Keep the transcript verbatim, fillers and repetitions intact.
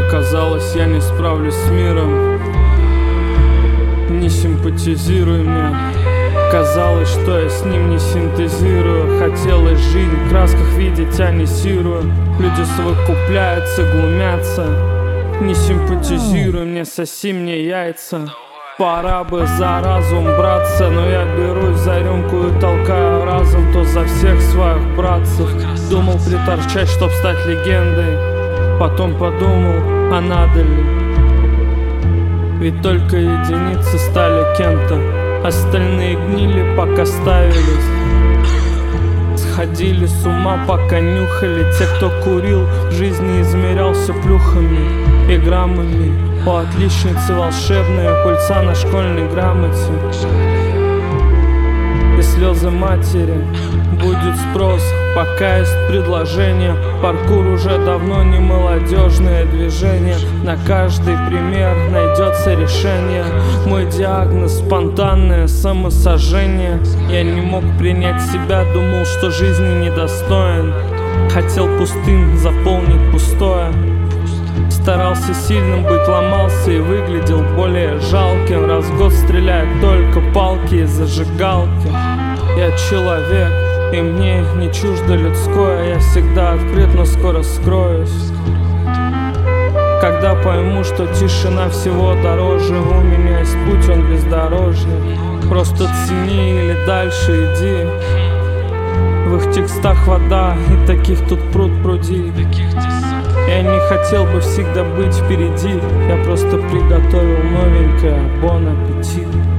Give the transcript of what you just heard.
Казалось, я не справлюсь с миром. Не симпатизируй мне. Казалось, что я с ним не синтезирую. Хотелось жизнь в красках видеть, анисирую. Люди совокупляются, глумятся. Не симпатизируй мне, соси мне яйца. Пора бы за разум браться, но я берусь за рюмку и толкаю разом то за всех своих братцев. Думал приторчать, чтоб стать легендой. Потом подумал, а надо ли? Ведь только единицы стали кем-то. Остальные гнили, пока ставились. Сходили с ума, пока нюхали. Те, кто курил, в жизни измерялся плюхами и граммами. У отличницы волшебные кольца на школьной грамоте. И слезы матери. Будет спрос, пока есть предложение. Паркур уже давно не молодежное движение. На каждый пример найдется решение. Мой диагноз — спонтанное самосожжение. Я не мог принять себя, думал, что жизни недостоин. Хотел пустым заполнить пустое. Старался сильным быть, ломался и выглядел более жалким. Раз в год стреляют только палки и зажигалки. Я человек, и мне не чуждо людское. Я всегда открыт, но скоро скроюсь. Когда пойму, что тишина всего дороже. У меня есть путь, он бездорожный. Просто цени или дальше иди. В их текстах вода, и таких тут пруд пруди. Я не хотел бы всегда быть впереди. Я просто приготовил новенькое, бон аппетит.